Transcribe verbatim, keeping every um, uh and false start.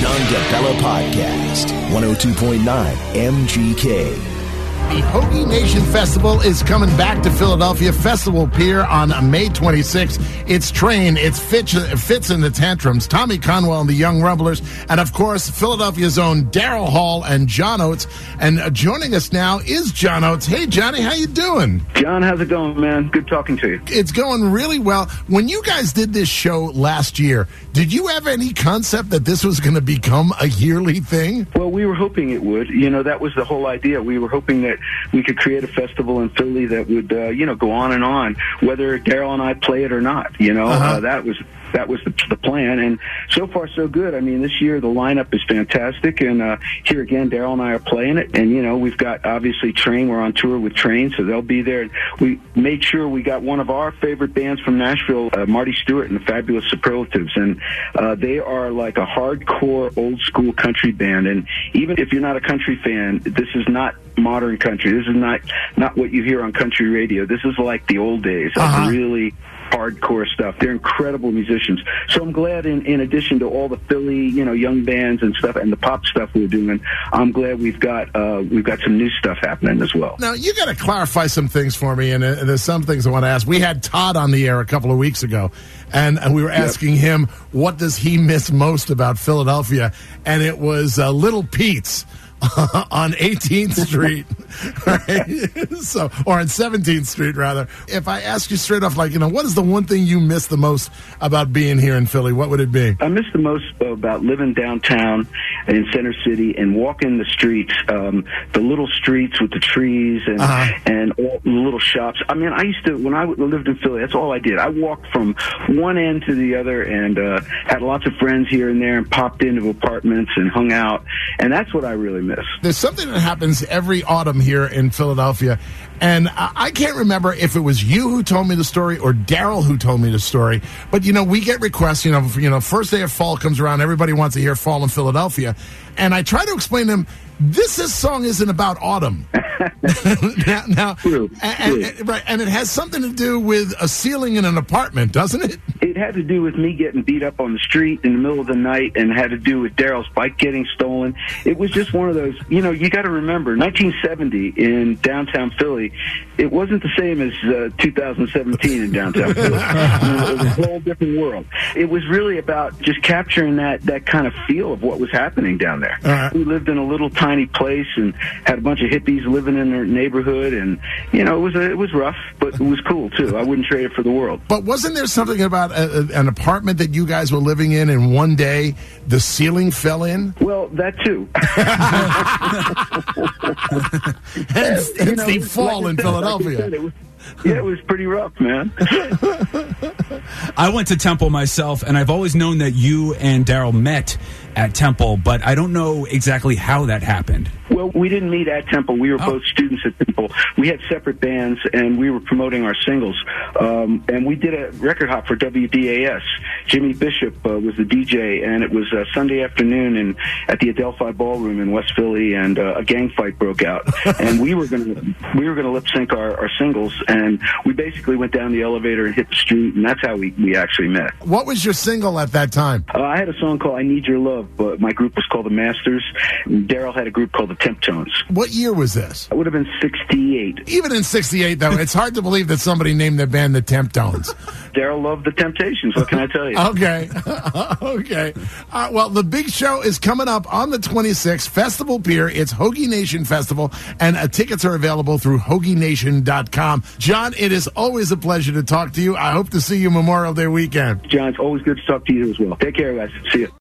John DeBella Podcast, one oh two point nine M G K. The Hoagie Nation Festival is coming back to Philadelphia. Festival Pier on May twenty-sixth. It's Train, it's Fitz, Fitz and the Tantrums, Tommy Conwell and the Young Rumblers, and of course, Philadelphia's own Daryl Hall and John Oates. And uh, joining us now is John Oates. Hey, Johnny, how you doing? John, how's it going, man? Good talking to you. It's going really well. When you guys did this show last year, did you have any concept that this was going to become a yearly thing? Well, we were hoping it would. You know, that was the whole idea. We were hoping that we could create a festival in Philly that would, uh, you know, go on and on, whether Daryl and I play it or not. You know, uh-huh. uh, that was that was the, the plan, and so far so good. I mean, this year the lineup is fantastic, and uh, here again, Daryl and I are playing it, and you know, we've got obviously Train. We're on tour with Train, so they'll be there. We made sure we got one of our favorite bands from Nashville, uh, Marty Stewart and the Fabulous Superlatives, and uh, they are like a hardcore old school country band. And even if you're not a country fan, this is not modern country. This is not not what you hear on country radio. This is like the old days. Uh-huh. Really hardcore stuff. They're incredible musicians. So I'm glad, in, in addition to all the Philly, you know, young bands and stuff, and the pop stuff we're doing, I'm glad we've got uh, we've got some new stuff happening as well. Now, you got to clarify some things for me, and uh, there's some things I want to ask. We had Todd on the air a couple of weeks ago, and, and we were asking yep. him what does he miss most about Philadelphia, and it was uh, Little Pete's. On eighteenth Street, right? So, or on seventeenth Street, rather. If I ask you straight off, like, you know, what is the one thing you miss the most about being here in Philly? What would it be? I miss the most about living downtown in Center City and walking the streets, um, the little streets with the trees and uh-huh. and all the little shops. I mean, I used to, when I lived in Philly, that's all I did. I walked from one end to the other and uh, had lots of friends here and there and popped into apartments and hung out, and that's what I really miss. There's something that happens every autumn here in Philadelphia, and I can't remember if it was you who told me the story or Daryl who told me the story, but, you know, we get requests, you know, for, you know, first day of fall comes around, everybody wants to hear Fall in Philadelphia, and I try to explain to them, this, this song isn't about autumn. now, now true, and, true. And, right, and it has something to do with a ceiling in an apartment, doesn't it? It had to do with me getting beat up on the street in the middle of the night, and had to do with Daryl's bike getting stolen. It was just one of those, you know, you got to remember, nineteen seventy in downtown Philly, it wasn't the same as uh, two thousand seventeen in downtown Philly. You know, it was a whole different world. It was really about just capturing that, that kind of feel of what was happening down there. Uh-huh. We lived in a little tiny place and had a bunch of hippies living in their neighborhood, and, you know, it was a, it was rough, but it was cool, too. I wouldn't trade it for the world. But wasn't there something about a, a, an apartment that you guys were living in, and one day the ceiling fell in? Well, that, too. hence hence you know, the fall like in said, Philadelphia. Like it was, yeah, it was pretty rough, man. I went to Temple myself, and I've always known that you and Daryl met at Temple, but I don't know exactly how that happened. Well, we didn't meet at Temple. We were oh. both students at Temple. We had separate bands, and we were promoting our singles. Um, and we did a record hop for W D A S. Jimmy Bishop uh, was the D J, and it was uh, Sunday afternoon in, at the Adelphi Ballroom in West Philly, and uh, a gang fight broke out. And we were going to we were going to lip sync our, our singles, and we basically went down the elevator and hit the street, and that's how we, we actually met. What was your single at that time? Uh, I had a song called I Need Your Love, but my group was called the Masters. Daryl had a group called the Temptones. What year was this? It would have been sixty-eight. Even in sixty-eight, though, it's hard to believe that somebody named their band the Temptones. Daryl loved the Temptations. What can I tell you? Okay. okay. Uh, well, the big show is coming up on the twenty-sixth, Festival Pier. It's Hoagie Nation Festival, and uh, tickets are available through hoagie nation dot com. John, it is always a pleasure to talk to you. I hope to see you Memorial Day weekend. John, it's always good to talk to you as well. Take care, guys. See you.